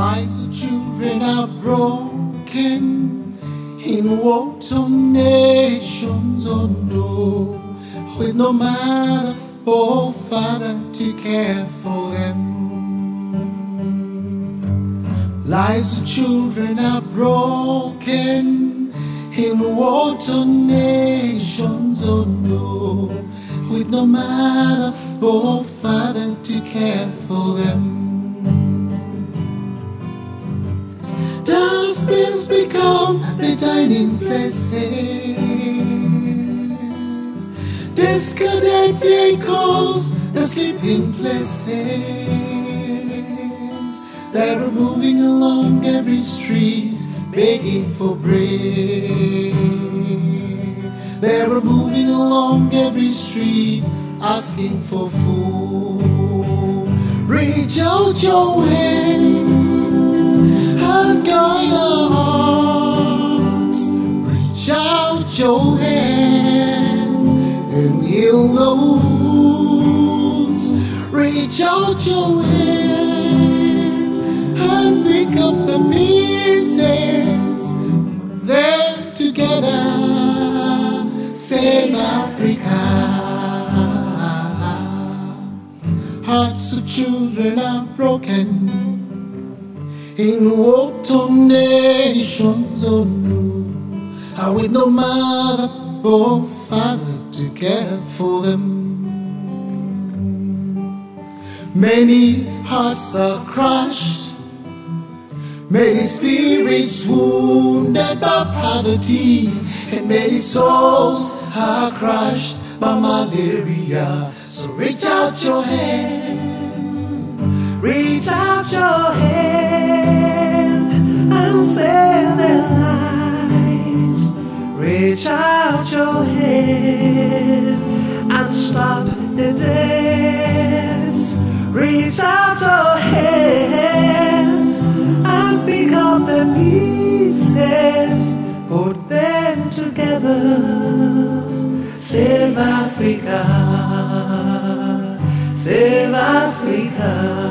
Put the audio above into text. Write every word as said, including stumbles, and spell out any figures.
Lives of children are broken in war-torn nations, oh no, with no mother or father to care for them. Lives of children are broken in war-torn nations, oh no, with no mother or father to care for them. Dustbins become the dining places, discarded vehicles the sleeping places. They're moving along every street begging for bread. They're moving along every street asking for food. Reach out your hands and guide our hearts. Reach out your hands and heal the wounds. Reach out your hands and pick up the pieces. Put them together. Save Africa. Hearts of children are broken in war-torn nations, oh no, and with no mother or father to care for them. Many hearts are crushed, many spirits wounded by poverty, and many souls are crushed by malaria. So reach out your hand, reach out your hand and save their lives. Reach out your hand and stop the deaths. Reach out your hand and pick up the pieces. Put them together. Save Africa. Save Africa.